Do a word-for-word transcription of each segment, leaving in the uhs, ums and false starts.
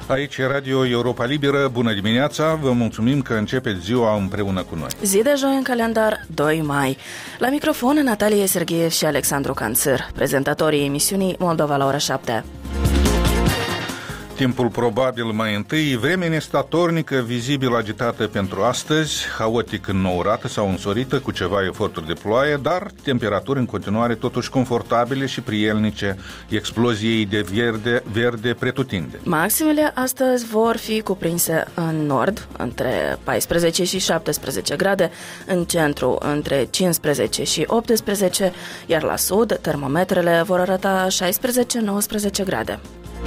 Aici e Radio Europa Liberă. Bună dimineața! Vă mulțumim că începeți ziua împreună cu noi. Zi de joi în calendar, doi mai. La microfon Natalia Sergheev și Alexandru Canțăr, prezentatorii emisiunii Moldova la ora șapte. Timpul probabil mai întâi, vreme nestatornică, vizibil agitată pentru astăzi, haotic înnourată sau însorită cu ceva eforturi de ploaie, dar temperaturi în continuare totuși confortabile și prielnice exploziei de verde, verde pretutinde. Maximele astăzi vor fi cuprinse în nord, între paisprezece și șaptesprezece grade, în centru între cincisprezece și optsprezece, iar la sud termometrele vor arăta șaisprezece nouăsprezece grade.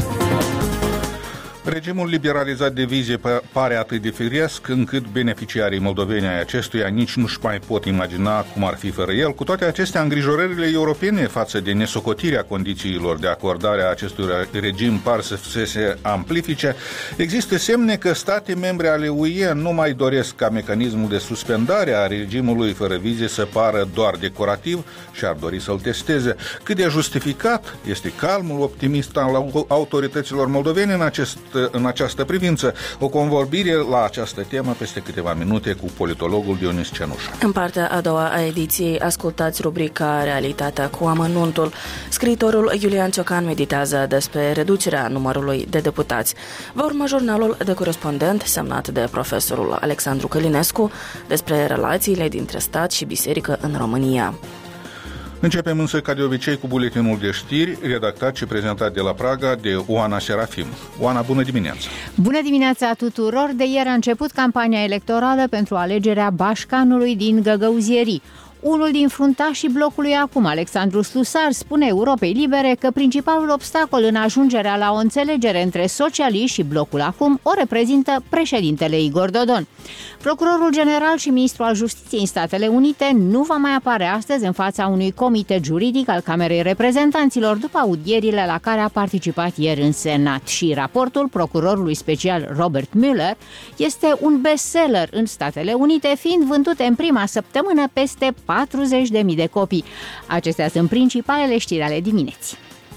Regimul liberalizat de vize pare atât de firesc încât beneficiarii moldoveni ai acestuia nici nu-și mai pot imagina cum ar fi fără el. Cu toate acestea, îngrijorările europene față de nesocotirea condițiilor de acordare a acestui regim par să se amplifice. Există semne că state membre ale U E nu mai doresc ca mecanismul de suspendare a regimului fără vize să pară doar decorativ și ar dori să-l testeze. Cât de justificat este calmul optimist al autorităților moldovene în acest în această privință. O convorbire la această temă peste câteva minute cu politologul Dionis Cenușa. În partea a doua a ediției ascultați rubrica Realitatea cu amănuntul. Scriitorul Iulian Ciocan meditează despre reducerea numărului de deputați. Va urma jurnalul de corespondent semnat de profesorul Alexandru Călinescu despre relațiile dintre stat și biserică în România. Începem însă, ca de obicei, cu buletinul de știri, redactat și prezentat de la Praga de Oana Serafim. Oana, bună dimineața! Bună dimineața tuturor! De ieri a început campania electorală pentru alegerea Bașcanului din Găgăuzierii. Unul din fruntașii blocului acum, Alexandru Slusar, spune Europei Libere că principalul obstacol în ajungerea la o înțelegere între socialiști și blocul acum o reprezintă președintele Igor Dodon. Procurorul general și ministrul al Justiției în Statele Unite nu va mai apare astăzi în fața unui comitet juridic al Camerei Reprezentanților după audierile la care a participat ieri în Senat. Și raportul procurorului special Robert Mueller este un bestseller în Statele Unite, fiind vândut în prima săptămână peste patruzeci de mii de copii. Acestea sunt principalele știri ale dimineții.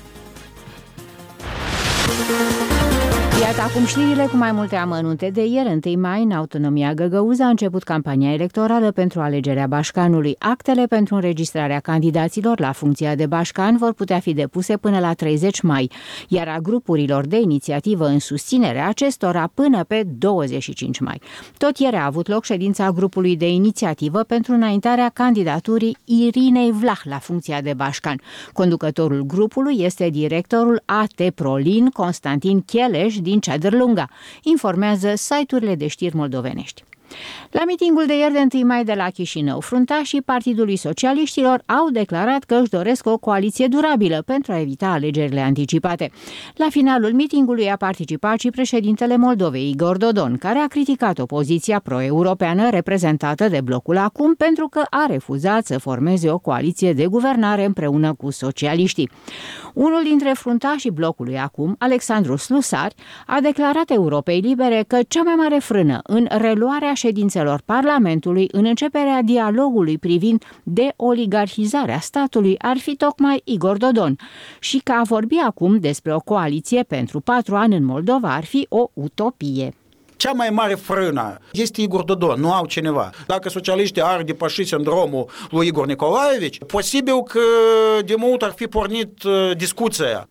Iată acum știrile cu mai multe amănunte. De ieri, întâi mai, în autonomia Găgăuză a început campania electorală pentru alegerea Bașcanului. Actele pentru înregistrarea candidaților la funcția de bașcan vor putea fi depuse până la treizeci mai, iar a grupurilor de inițiativă în susținerea acestora până pe douăzeci și cinci mai. Tot ieri a avut loc ședința grupului de inițiativă pentru înaintarea candidaturii Irinei Vlah la funcția de bașcan. Conducătorul grupului este directorul A T Prolin, Constantin Cheleș, din Ceadărlunga, informează site-urile de știri moldovenești. La mitingul de ieri de întâi mai de la Chișinău, fruntașii Partidului Socialiștilor au declarat că își doresc o coaliție durabilă pentru a evita alegerile anticipate. La finalul mitingului a participat și președintele Moldovei, Igor Dodon, care a criticat opoziția pro-europeană reprezentată de blocul acum pentru că a refuzat să formeze o coaliție de guvernare împreună cu socialiștii. Unul dintre fruntașii blocului acum, Alexandru Slusar, a declarat Europei Libere că cea mai mare frână în reluarea ședințelor Parlamentului în începerea dialogului privind deoligarhizarea statului ar fi tocmai Igor Dodon și că a vorbi acum despre o coaliție pentru patru ani în Moldova ar fi o utopie. Cea mai mare frână este Igor Dodon, nu au cineva. Dacă socialiștii ar depăși sindromul lui Igor Nicolaevici, posibil că de mult ar fi pornit discuția.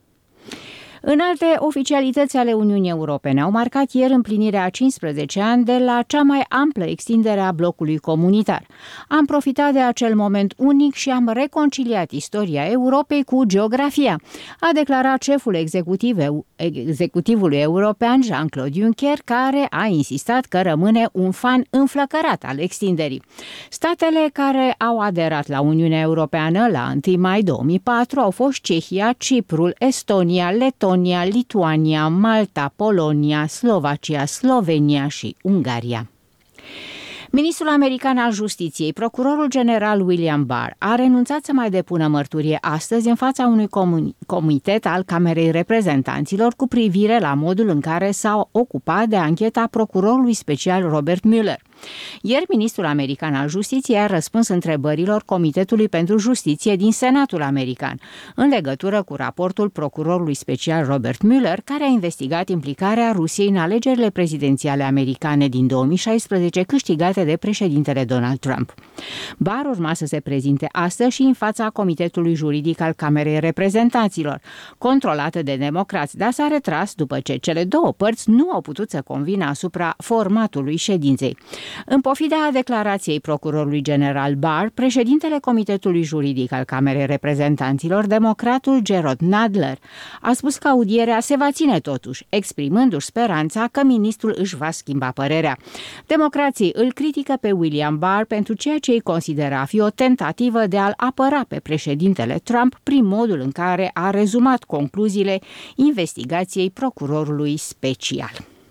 În alte oficialități ale Uniunii Europene au marcat ieri împlinirea a cincisprezece ani de la cea mai amplă extindere a blocului comunitar. Am profitat de acel moment unic și am reconciliat istoria Europei cu geografia, a declarat șeful executiv, executivului european Jean-Claude Juncker, care a insistat că rămâne un fan înflăcărat al extinderii. Statele care au aderat la Uniunea Europeană la întâi mai două mii patru au fost Cehia, Ciprul, Estonia, Letonia, Lituania, Malta, Polonia, Slovacia, Slovenia și Ungaria. Ministrul american al Justiției, procurorul general William Barr, a renunțat să mai depună mărturie astăzi în fața unui comitet al Camerei Reprezentanților cu privire la modul în care s-a ocupat de ancheta procurorului special Robert Mueller. Ieri, ministrul american al Justiției a răspuns întrebărilor Comitetului pentru Justiție din Senatul american în legătură cu raportul procurorului special Robert Mueller, care a investigat implicarea Rusiei în alegerile prezidențiale americane din două mii șaisprezece câștigate de președintele Donald Trump. Barr urma să se prezinte astăzi și în fața Comitetului Juridic al Camerei Reprezentanților, controlată de democrați, dar s-a retras după ce cele două părți nu au putut să convină asupra formatului ședinței. În pofida declarației procurorului general Barr, președintele Comitetului Juridic al Camerei Reprezentanților, democratul Jerrold Nadler, a spus că audierea se va ține totuși, exprimându-și speranța că ministrul își va schimba părerea. Democrații îl critică pe William Barr pentru ceea ce îi consideră a fi o tentativă de a-l apăra pe președintele Trump prin modul în care a rezumat concluziile investigației procurorului special.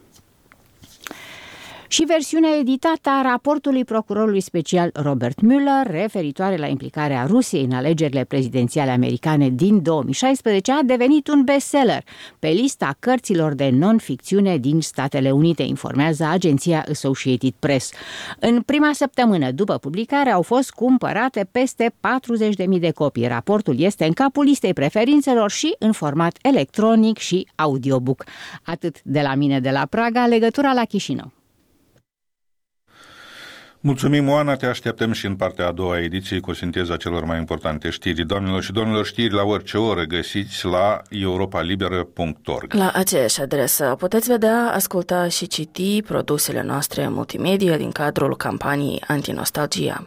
Și versiunea editată a raportului procurorului special Robert Mueller, referitoare la implicarea Rusiei în alegerile prezidențiale americane din două mii șaisprezece, a devenit un bestseller pe lista cărților de non-ficțiune din Statele Unite, informează agenția Associated Press. În prima săptămână după publicare au fost cumpărate peste patruzeci de mii de copii. Raportul este în capul listei preferințelor și în format electronic și audiobook. Atât de la mine de la Praga, legătura la Chișinău. Mulțumim, Oana, te așteptăm și în partea a doua ediției cu sinteza celor mai importante știri. Doamnelor și domnilor, știri la orice oră găsiți la europa liberă punct org. La aceeași adresă puteți vedea, asculta și citi produsele noastre multimedia din cadrul campaniei Antinostalgia.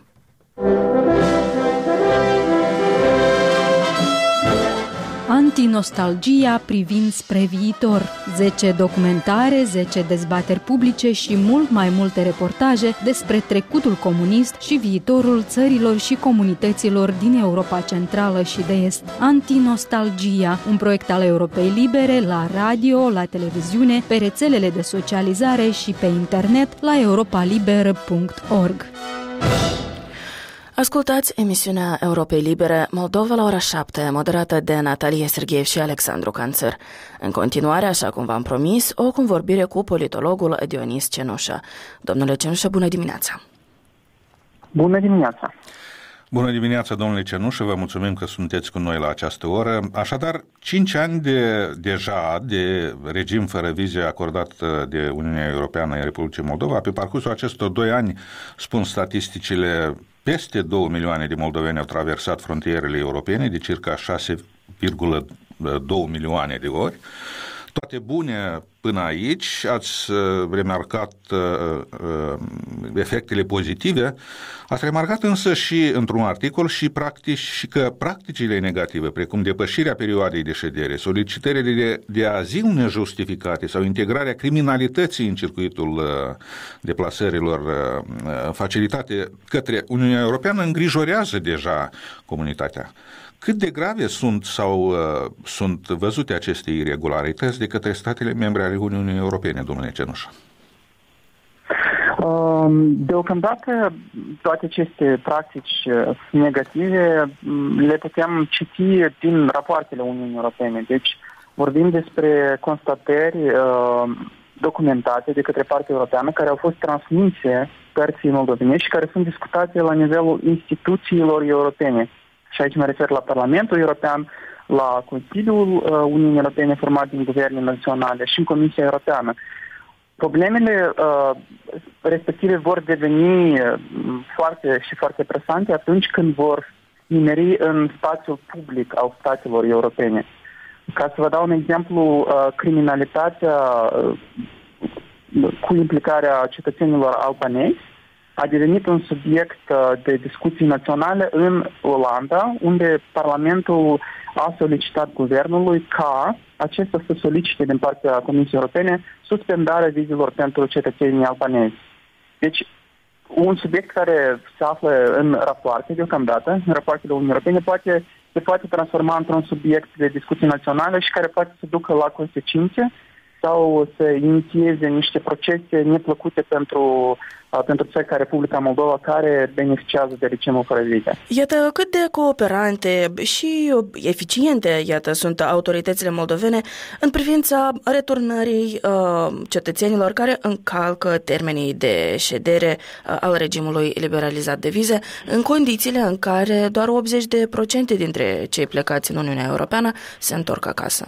Antinostalgia privind spre viitor. zece documentare, zece dezbateri publice și mult mai multe reportaje despre trecutul comunist și viitorul țărilor și comunităților din Europa Centrală și de Est. Antinostalgia, un proiect al Europei Libere, la radio, la televiziune, pe rețelele de socializare și pe internet la europa liberă punct org. Ascultați emisiunea Europei Libere Moldova la ora șapte, moderată de Natalia Sergheev și Alexandru Canțăr. În continuare, așa cum v-am promis, o convorbire cu politologul Dionis Cenușă. Domnule Cenușă, bună dimineața! Bună dimineața! Bună dimineața, domnule Cenușă, vă mulțumim că sunteți cu noi la această oră. Așadar, cinci ani de, deja de regim fără vize acordat de Uniunea Europeană în Republicii Moldova. Pe parcursul acestor doi ani, spun statisticile, peste două milioane de moldoveni au traversat frontierele europene, de circa șase virgulă doi milioane de ori. Toate bune până aici, ați remarcat uh, uh, efectele pozitive, ați remarcat însă și într-un articol și, practic, și că practicile negative, precum depășirea perioadei de ședere, solicitările de, de azil nejustificate sau integrarea criminalității în circuitul uh, deplasărilor uh, facilitate către Uniunea Europeană, îngrijorează deja comunitatea. Cât de grave sunt sau uh, sunt văzute aceste irregularități de către statele membre ale Uniunii Europene, domnule Cenușă? Deocamdată toate aceste practici negative le putem citi din rapoartele Uniunii Europene. Deci vorbim despre constatări documentate de către partea europeană care au fost transmise părții moldovenești și care sunt discutate la nivelul instituțiilor europene. Și aici mă refer la Parlamentul European, la Consiliul Uniunii Europene format din guverne naționale și în Comisia Europeană. Problemele uh, respective vor deveni foarte și foarte presante atunci când vor nimeri în spațiul public al statelor europene. Ca să vă dau un exemplu, uh, criminalitatea uh, cu implicarea cetățenilor albanezi a devenit un subiect de discuții naționale în Olanda, unde Parlamentul a solicitat guvernului ca acesta să solicite din partea Comisiei Europene suspendarea vizelor pentru cetățenii albanezi. Deci, un subiect care se află în rapoarte deocamdată, în rapoartele Uniunii Europene, poate, se poate transforma într-un subiect de discuții naționale și care poate să ducă la consecințe sau să inițieze niște procese neplăcute pentru, pentru țări ca Republica Moldova, care beneficiază de regimul fără vize. Iată cât de cooperante și eficiente, iată, sunt autoritățile moldovene în privința returnării uh, cetățenilor care încalcă termenii de ședere uh, al regimului liberalizat de vize, în condițiile în care doar optzeci la sută dintre cei plecați în Uniunea Europeană se întorc acasă.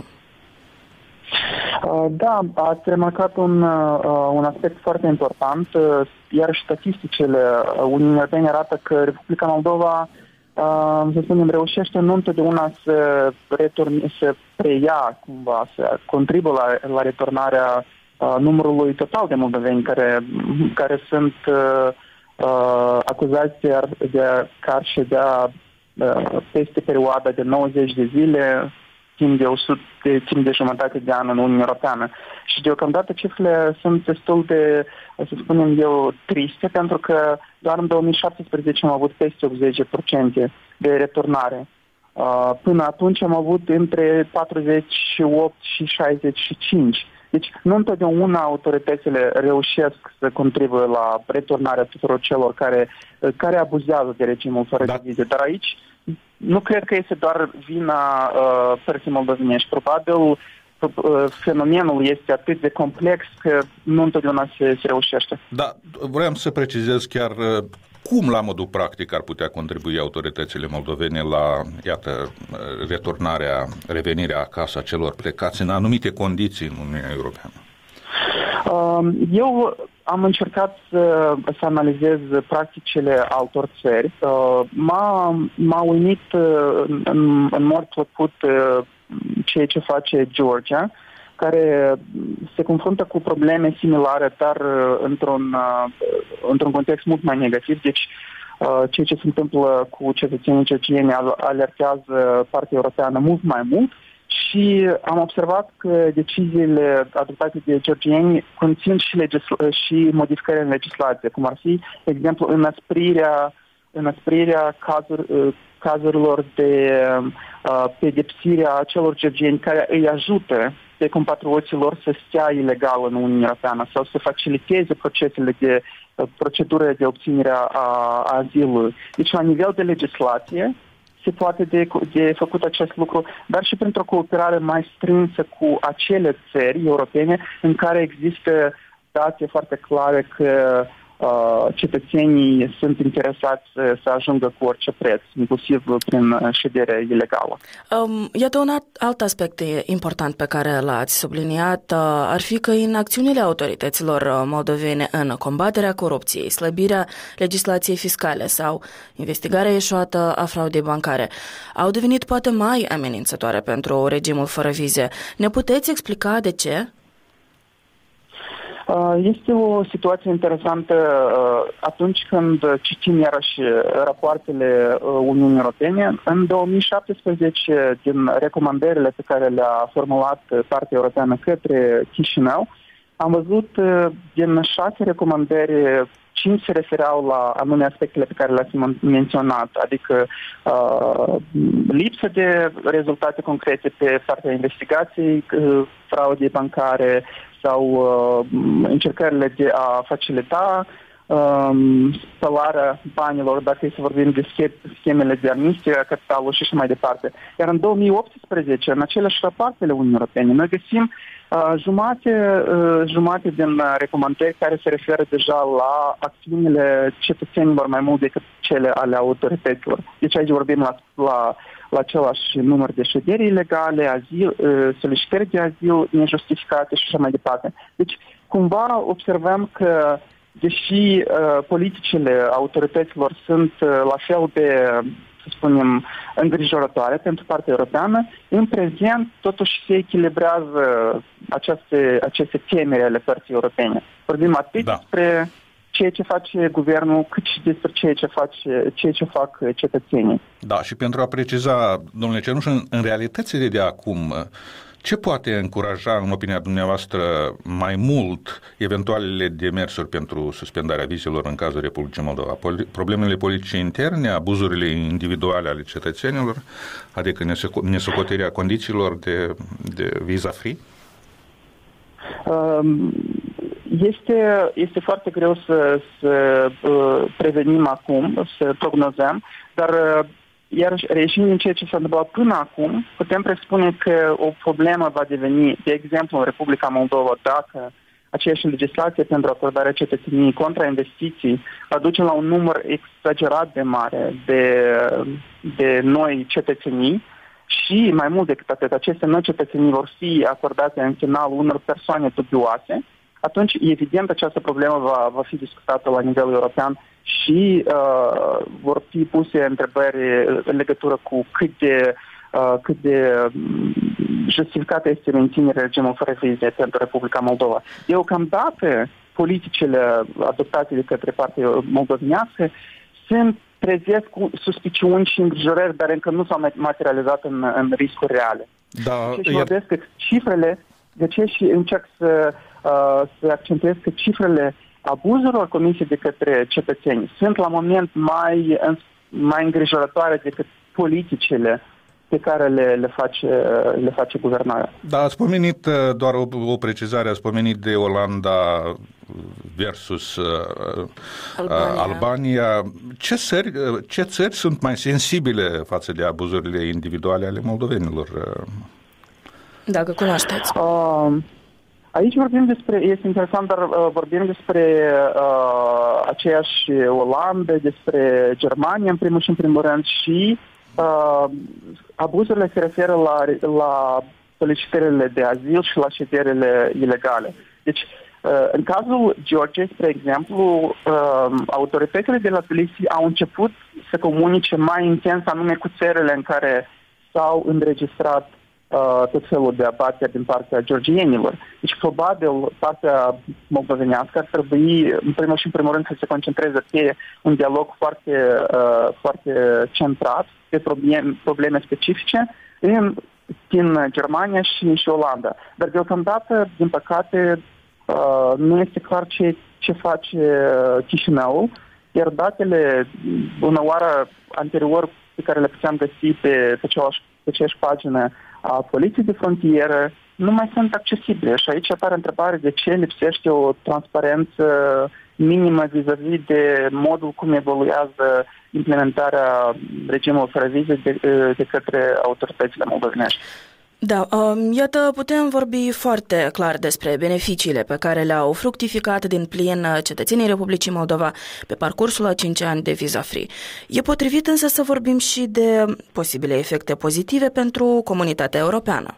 Da, ați remarcat un, un aspect foarte important. Iar statisticile Uniunii Europene arată că Republica Moldova, să spunem, reușește nu întotdeauna să, returne, să preia, cumva, să contribuie la, la returnarea numărului total de moldoveni care, care sunt uh, acuzați de, de că ar ședea uh, peste perioada de nouăzeci de zile timp de, o sută, de, timp de jumătate de an în Uniunea Europeană. Și deocamdată cifrele sunt destul de, să spunem eu, triste, pentru că doar în două mii șaptesprezece am avut peste optzeci la sută de returnare. Până atunci am avut între patruzeci și opt și șaizeci și cinci. Deci nu întotdeauna autoritățile reușesc să contribuie la returnarea tuturor celor care, care abuzează de regimul fără da. vize. Dar aici nu cred că este doar vina uh, părții moldovenești. Probabil uh, fenomenul este atât de complex că nu întotdeauna se, se reușește. Da, vreau să precizez chiar uh, cum la modul practic ar putea contribui autoritățile moldovene la, iată, returnarea, revenirea acasă a celor plecați în anumite condiții în Uniunea Europeană. Uh, eu am încercat să, să analizez practicile altor țări. Uh, m-a, m-a uimit uh, în, în mod plăcut uh, ceea ce face Georgia, care se confruntă cu probleme similare, dar uh, într-un, uh, într-un context mult mai negativ. Deci, uh, ceea ce se întâmplă cu cetățenii georgieni alertează partea europeană mult mai mult. Și am observat că deciziile adoptate de georgieni conțin și, legisla- și modificări în legislație, cum ar fi, de exemplu, înăsprirea, înăsprirea cazuri, cazurilor de uh, pedepsire a celor georgieni care îi ajută pe compatrioții lor să stea ilegal în Uniunea Europeană sau să faciliteze procesele de uh, procedură de obținere a, a azilului. Deci, la nivel de legislație, se poate de, de făcut acest lucru, dar și pentru o cooperare mai strânsă cu acele țări europene în care există date foarte clare că uh, cetățenii sunt interesați să, să ajungă cu orice preț, inclusiv prin ședere ilegală. Um, iată un alt aspect important pe care l-ați subliniat, uh, ar fi că în acțiunile autorităților moldovene în combaterea corupției, slăbirea legislației fiscale sau investigarea eșuată a fraudei bancare au devenit poate mai amenințătoare pentru regimul fără vize. Ne puteți explica de ce? Este o situație interesantă atunci când citim iarăși rapoartele Uniunii Europene. În două mii șaptesprezece, din recomandările pe care le-a formulat partea europeană către Chișinău, am văzut din șase recomandări cinci se refereau la anume aspectele pe care le-ați menționat, adică uh, lipsă de rezultate concrete pe partea investigației uh, fraudei bancare sau uh, încercările de a facilita um, spălarea banilor, dacă e să vorbim de schemele de amnistie a capitalului și așa mai departe. Iar în două mii optsprezece, în aceleași rapoartele Uniunii Europene, noi găsim Uh, jumate, uh, jumate din recomandări care se referă deja la acțiunile cetățenilor mai mult decât cele ale autorităților. Deci aici vorbim la, la, la același număr de șederi ilegale, azil, uh, solicitări de azil nejustificate și așa mai departe. Deci cumva observăm că deși uh, politicile autorităților sunt uh, la fel de, să spunem, îngrijorătoare pentru partea europeană, în prezent totuși se echilibrează aceste, aceste temeri ale părții europene. Vorbim atât da. despre ceea ce face guvernul, cât și despre ceea ce, face, ceea ce fac cetățenii. Da, și pentru a preciza, domnule Cernuș, în, în realitățile de acum, ce poate încuraja, în opinia dumneavoastră, mai mult eventualele demersuri pentru suspendarea vizelor în cazul Republicii Moldova? Problemele politice interne, abuzurile individuale ale cetățenilor, adică nesocotirea condițiilor de, de visa free? Este, este foarte greu să, să prevenim acum, să prognozăm, dar iar reieșind din ceea ce s-a întâmplat până acum, putem presupune că o problemă va deveni, de exemplu, în Republica Moldova, dacă aceeași legislație pentru acordarea cetățeniei contra investiții aduce la un număr exagerat de mare de, de noi cetățenii și, mai mult decât atât, aceste noi cetățenii vor fi acordate în final unor persoane dubioase, atunci, evident, această problemă va, va fi discutată la nivel european și uh, vor fi puse întrebări în legătură cu cât de, uh, cât de justificată este menținerea regimului fără vize pentru Republica Moldova. Deocamdată, politicile adoptate de către partea moldovenească sunt trezesc cu suspiciuni și îngrijorări, dar încă nu s-au materializat în, în riscuri reale. Da, și vorbesc că cifrele, de ce și încerc să, uh, să accentuez că cifrele abuzurilor comise de către cetățeni sunt la moment mai, mai îngrijorătoare decât politicile pe care le, le, face, le face guvernarea. Da, ați pomenit doar o, o precizare, ați pomenit de Olanda versus uh, Albania. Albania. Ce țări, ce țări sunt mai sensibile față de abuzurile individuale ale moldovenilor? Dacă cunoașteți. Uh, aici vorbim despre, este interesant, dar uh, vorbim despre uh, aceeași Olanda, despre Germania, în primul și în primul rând, și uh, abuzurile se referă la, la solicitările de azil și la șederile ilegale. Deci, uh, în cazul Georgiei, spre exemplu, uh, autoritățile de la Tbilisi au început să comunice mai intens anume cu țările în care s-au înregistrat Uh, tot felul de abateri din partea georgienilor. Deci, probabil, partea moldovenească ar trebui, în primul și în primul rând, să se concentreze pe un dialog foarte, uh, foarte centrat, pe probleme, probleme specifice în, din Germania și, și Olanda. Dar, deocamdată, din păcate, uh, nu este clar ce, ce face Chișinăul, iar datele, bună oară, anterior, pe care le puteam găsi pe, pe, cealaltă, pe aceeași pagină a poliției de frontieră, nu mai sunt accesibile. Și aici apare întrebarea de ce lipsește o transparență minimă vis-a-vis de modul cum evoluează implementarea regimului fără vize de, de către autoritățile moldovenești. Da, iată, putem vorbi foarte clar despre beneficiile pe care le-au fructificat din plin cetățenii Republicii Moldova pe parcursul a cinci ani de visa free. E potrivit însă să vorbim și de posibile efecte pozitive pentru comunitatea europeană.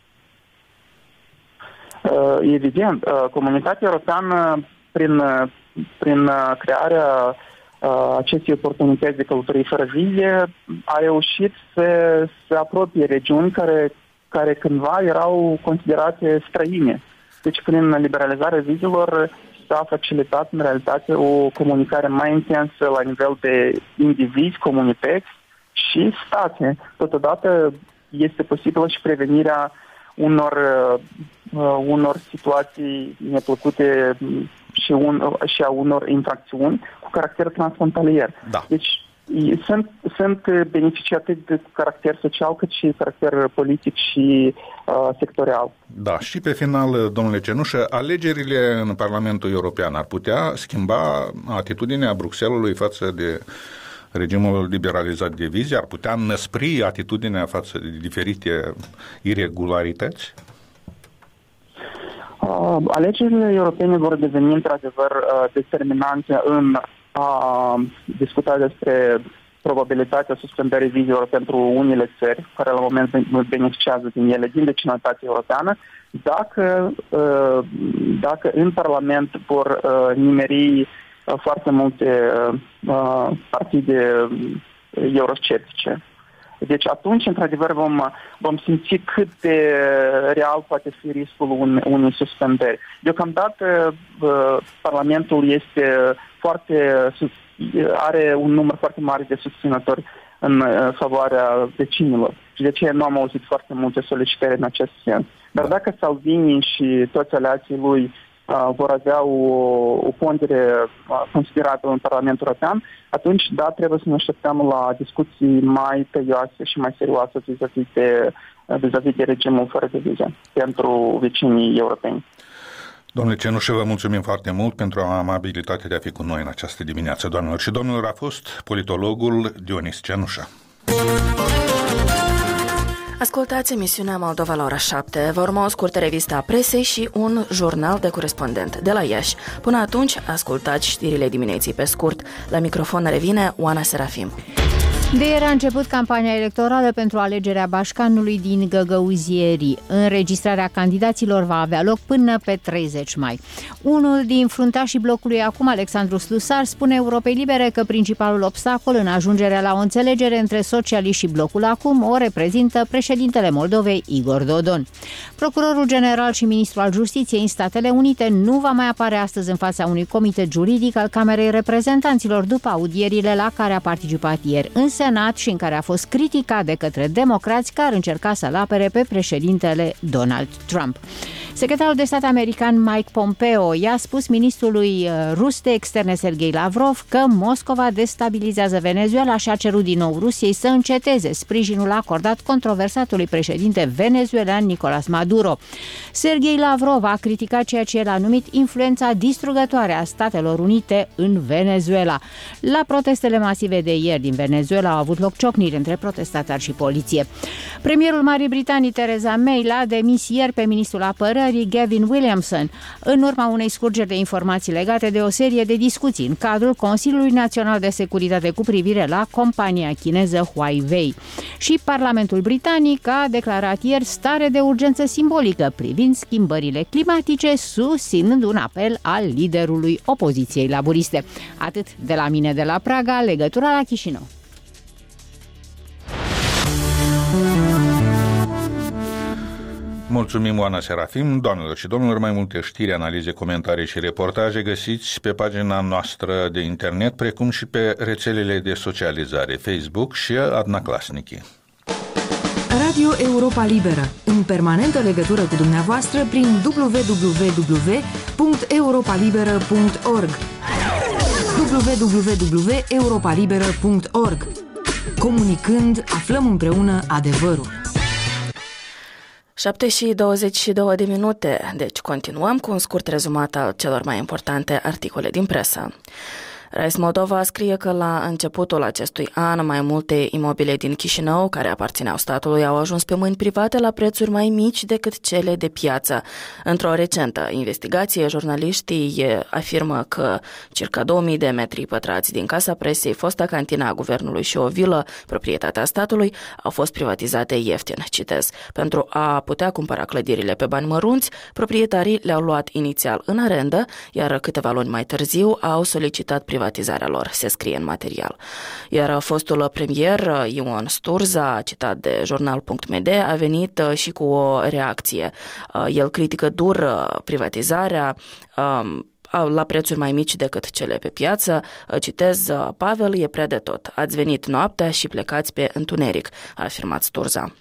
Evident, comunitatea europeană, prin, prin crearea acestei oportunități de călătorii fără vize, a reușit să se apropie regiuni care care cândva erau considerate străine. Deci, prin liberalizarea vizelor s-a facilitat, în realitate, o comunicare mai intensă la nivel de indivizi, comunități și state. Totodată este posibilă și prevenirea unor, uh, unor situații neplăcute și, un, și a unor infracțiuni cu caracter transfrontalier. Da. Deci, Sunt, sunt beneficii atât de caracter social cât și caracter politic și uh, sectorial. Da, și pe final, domnule Cenușă, alegerile în Parlamentul European ar putea schimba atitudinea Bruxellesului față de regimul liberalizat de vize? Ar putea năspri atitudinea față de diferite irregularități? Uh, alegerile europene vor deveni într-adevăr uh, determinante în a discuta despre probabilitatea suspendării vizelor pentru unele țări care la moment beneficiază din ele din vecinătatea europeană, dacă, dacă în Parlament vor nimeri foarte multe partide eurosceptice. Deci atunci, într-adevăr, vom, vom simți cât de real poate fi riscul unei suspendări. Deocamdată, Parlamentul este foarte, are un număr foarte mare de susținători în favoarea vecinilor și de aceea nu am auzit foarte multe solicitări în acest sens. Dar dacă Salvini și toți aliații lui vor avea o, o pondere considerabilă în Parlamentul European, atunci, da, trebuie să ne așteptăm la discuții mai tăioase și mai serioase vis-a-vis de, vis-a-vis de regimul fără de vize pentru vecinii europeni. Domnule Cenușă, vă mulțumim foarte mult pentru amabilitatea de a fi cu noi în această dimineață, doamnelor și domnilor. A fost politologul Dionis Cenușă. Ascultați emisiunea Moldova la ora șapte. Va urma o scurtă revistă a presei și un jurnal de corespondent de la Iași. Până atunci, ascultați știrile dimineții pe scurt. La microfon revine Oana Serafim. De ieri a început campania electorală pentru alegerea Bașcanului din Găgăuzierii. Înregistrarea candidaților va avea loc până pe treizeci mai. Unul din fruntașii blocului acum, Alexandru Slusar, spune Europei Libere că principalul obstacol în ajungerea la o înțelegere între socialiști și blocul acum o reprezintă președintele Moldovei, Igor Dodon. Procurorul general și ministrul al Justiției în Statele Unite nu va mai apare astăzi în fața unui comitet juridic al Camerei Reprezentanților după audierile la care a participat ieri în Senat și în care a fost criticat de către democrați care încerca să-l apere pe președintele Donald Trump. Secretarul de stat american Mike Pompeo i-a spus ministrului rus de externe Sergei Lavrov că Moscova destabilizează Venezuela și a cerut din nou Rusiei să înceteze sprijinul acordat controversatului președinte venezuelan Nicolás Maduro. Sergei Lavrov a criticat ceea ce el a numit influența distrugătoare a Statelor Unite în Venezuela. La protestele masive de ieri din Venezuela au avut loc ciocniri între protestatari și poliție. Premierul Marii Britanii Theresa May l-a demis ieri pe ministrul apărării Gavin Williamson în urma unei scurgeri de informații legate de o serie de discuții în cadrul Consiliului Național de Securitate cu privire la compania chineză Huawei. Și Parlamentul Britanic a declarat ieri stare de urgență simbolică privind schimbările climatice, susținând un apel al liderului opoziției laburiste. Atât de la mine de la Praga, legătura la Chișinău. Mulțumim, Oana Serafim. Doamnelor și domnilor, mai multe știri, analize, comentarii și reportaje găsiți pe pagina noastră de internet, precum și pe rețelele de socializare Facebook și Adna Clasnichi. Radio Europa Liberă, în permanentă legătură cu dumneavoastră prin w w w punct europa liberă punct org w w w punct europa liberă punct org. Comunicând, aflăm împreună adevărul. șapte și douăzeci și două de minute, deci continuăm cu un scurt rezumat al celor mai importante articole din presă. Rais Moldova scrie că la începutul acestui an mai multe imobile din Chișinău, care aparțineau statului, au ajuns pe mâini private la prețuri mai mici decât cele de piață. Într-o recentă investigație, jurnaliștii afirmă că circa două mii de metri pătrați din Casa Presei, fosta cantina a guvernului și o vilă, proprietatea statului, au fost privatizate ieftin. Citez: pentru a putea cumpăra clădirile pe bani mărunți, proprietarii le-au luat inițial în arendă, iar câteva luni mai târziu au solicitat privatizarea privatizarea lor, se scrie în material. Iar fostul premier Ion Sturza, citat de jurnal punct m d, a venit și cu o reacție. El critică dur privatizarea la prețuri mai mici decât cele pe piață. Citez: Pavel, e prea de tot. Ați venit noaptea și plecați pe întuneric, a afirmat Sturza.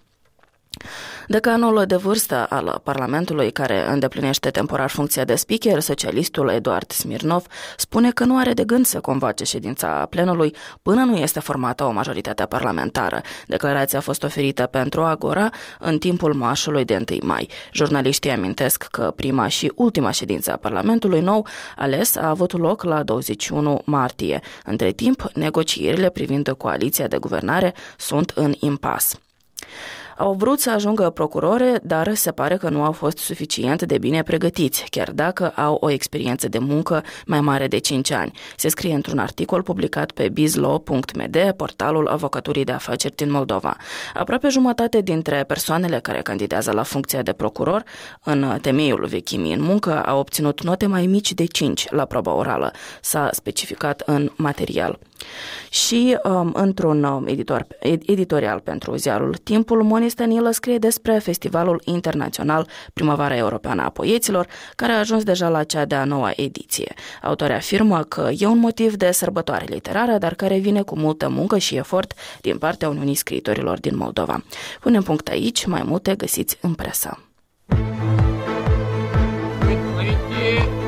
Decanul de vârstă al Parlamentului, care îndeplinește temporar funcția de speaker, socialistul Eduard Smirnov, spune că nu are de gând să convoace ședința plenului până nu este formată o majoritate parlamentară. Declarația a fost oferită pentru Agora în timpul marșului de întâi mai. Jurnaliștii amintesc că prima și ultima ședință a Parlamentului nou ales a avut loc la douăzeci și unu martie. Între timp, negocierile privind coaliția de guvernare sunt în impas. Au vrut să ajungă procurore, dar se pare că nu au fost suficient de bine pregătiți, chiar dacă au o experiență de muncă mai mare de cinci ani. Se scrie într-un articol publicat pe bizlaw punct m d, portalul avocaturii de afaceri din Moldova. Aproape jumătate dintre persoanele care candidează la funcția de procuror în temeiul vechimii în muncă au obținut note mai mici de cinci la proba orală, s-a specificat în material. Și um, într-un editor, editorial pentru ziarul Timpul, Moni Stanilă scrie despre Festivalul Internațional Primăvara Europeană a Poeților, care a ajuns deja la cea de-a noua ediție. Autorii afirmă că e un motiv de sărbătoare literară, dar care vine cu multă muncă și efort din partea Uniunii Scriitorilor din Moldova. Punem punct aici, mai multe găsiți în presă.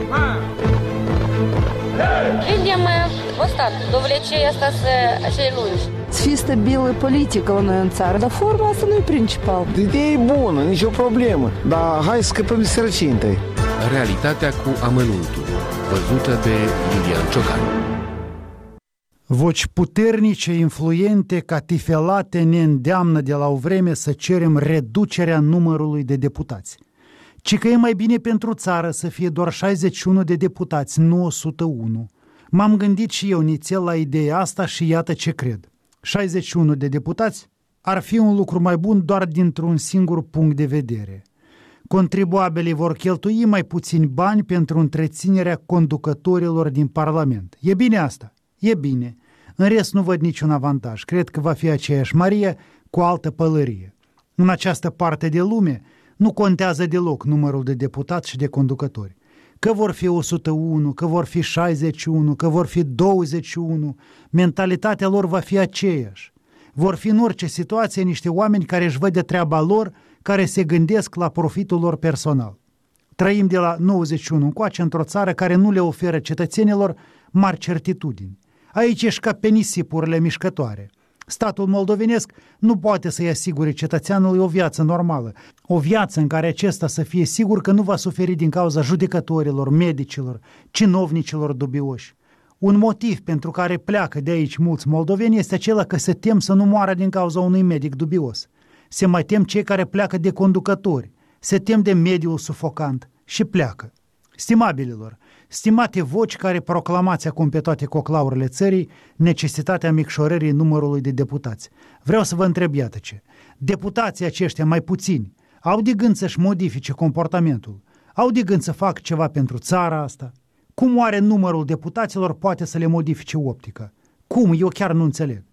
rezultat. Dovlecei asta să lungi. Să fie stabilă politică la noi în țară, dar forma asta nu e principal. Ideea e bună, nicio problemă, dar hai să scăpăm de sărăcie întâi. Realitatea cu amănuntul, văzută de Iulian Ciocan. Voci puternice, influente, catifelate ne îndeamnă de la o vreme să cerem reducerea numărului de deputați. Ci că e mai bine pentru țară să fie doar șaizeci și unu de deputați, nu o sută unu. M-am gândit și eu nițel la ideea asta și iată ce cred. șaizeci și unu de deputați ar fi un lucru mai bun doar dintr-un singur punct de vedere. Contribuabilii vor cheltui mai puțini bani pentru întreținerea conducătorilor din Parlament. E bine asta? E bine. În rest nu văd niciun avantaj. Cred că va fi aceeași mărie cu altă pălărie. În această parte de lume nu contează deloc numărul de deputați și de conducători. Că vor fi o sută unu, că vor fi șaizeci și unu, că vor fi douăzeci și unu, mentalitatea lor va fi aceeași. Vor fi în orice situație niște oameni care își văd de treaba lor, care se gândesc la profitul lor personal. Trăim de la nouăzeci și unu încoace într-o țară care nu le oferă cetățenilor mari certitudini. Aici ești ca pe nisipurile mișcătoare. Statul moldovenesc nu poate să-i asigure cetățeanului o viață normală, o viață în care acesta să fie sigur că nu va suferi din cauza judecătorilor, medicilor, cinovnicilor dubioși. Un motiv pentru care pleacă de aici mulți moldoveni este acela că se tem să nu moară din cauza unui medic dubios. Se mai tem cei care pleacă de conducători, se tem de mediul sufocant și pleacă. Stimabililor, stimate voci care proclamați acum pe toate coclaurile țării necesitatea micșorării numărului de deputați, vreau să vă întreb iată ce. Deputații aceștia mai puțini au de gând să-și modifice comportamentul, au de gând să facă ceva pentru țara asta? Cum oare numărul deputaților poate să le modifice optica? Cum? Eu chiar nu înțeleg.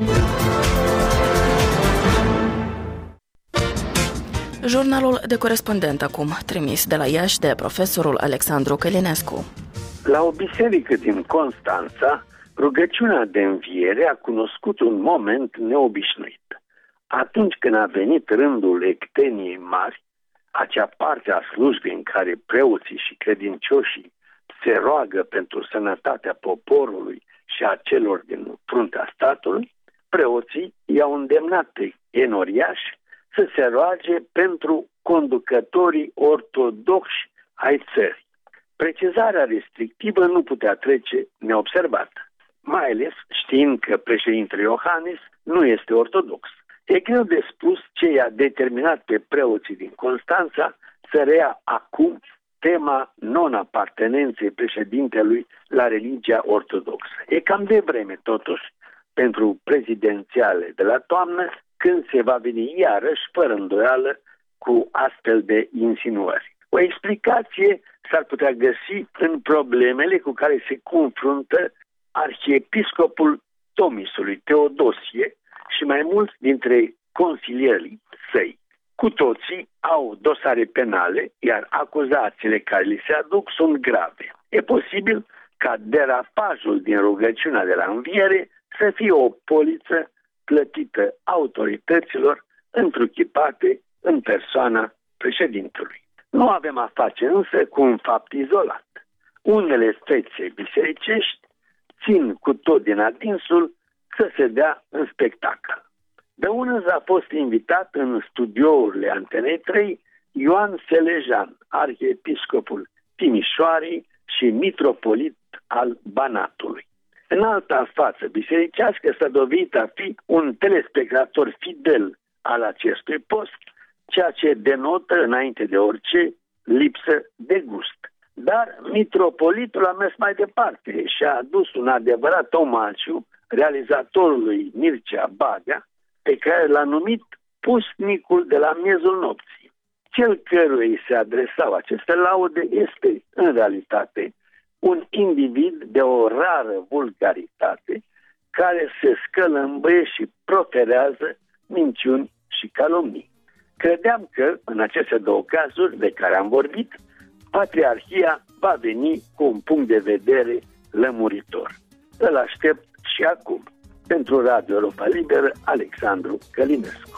Jurnalul de corespondent acum, trimis de la Iași de profesorul Alexandru Călinescu. La o biserică din Constanța, rugăciunea de înviere a cunoscut un moment neobișnuit. Atunci când a venit rândul ecteniei mari, acea parte a slujbei în care preoții și credincioșii se roagă pentru sănătatea poporului și a celor din fruntea statului, preoții i-au îndemnat pe enoriași să se roage pentru conducătorii ortodoxi ai țării. Precizarea restrictivă nu putea trece neobservată, mai ales știind că președintele Iohannis nu este ortodox. E greu de spus ce i-a determinat pe preoții din Constanța să rea acum tema non-apartenenței președintelui la religia ortodoxă. E cam de vreme, totuși, pentru prezidențiale de la toamnă, când se va veni iarăși, fără îndoială, cu astfel de insinuări. O explicație s-ar putea găsi în problemele cu care se confruntă arhiepiscopul Tomisului, Teodosie, și mai mulți dintre consilierii săi. Cu toții au dosare penale, iar acuzațiile care li se aduc sunt grave. E posibil ca derapajul din rugăciunea de la înviere să fie o poliță plătită autorităților întruchipate în persoana președintelui. Nu avem a face însă cu un fapt izolat. Unele fețe bisericești țin cu tot din adinsul să se dea în spectacol. De unăz a fost invitat în studiourile Antenei trei Ioan Selejan, arhiepiscopul Timișoarei și mitropolit al Banatului. În alta față bisericească s-a dovedit a fi un telespectator fidel al acestui post, ceea ce denotă înainte de orice lipsă de gust. Dar mitropolitul a mers mai departe și a adus un adevărat omagiu realizatorului Mircea Badea, pe care l-a numit pusnicul de la miezul nopții. Cel căruia îi se adresau aceste laude este, în realitate, un individ de o rară vulgaritate care se scălămbăie și proferează minciuni și calomnii. Credeam că, în aceste două cazuri de care am vorbit, Patriarhia va veni cu un punct de vedere lămuritor. Îl aștept și acum. Pentru Radio Europa Liberă, Alexandru Călinescu.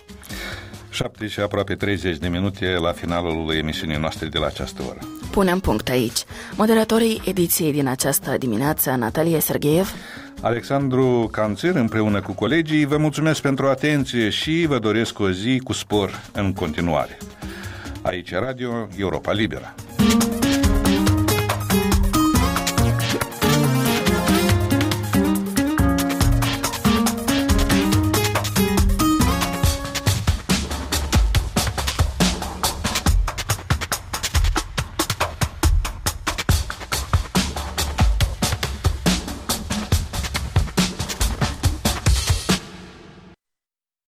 șapte și aproape treizeci de minute la finalul emisiunii noastre de la această oră. Punem punct aici. Moderatorii ediției din această dimineață, Natalia Sergeev, Alexandru Canțir, împreună cu colegii, vă mulțumesc pentru atenție și vă doresc o zi cu spor în continuare. Aici Radio Europa Liberă.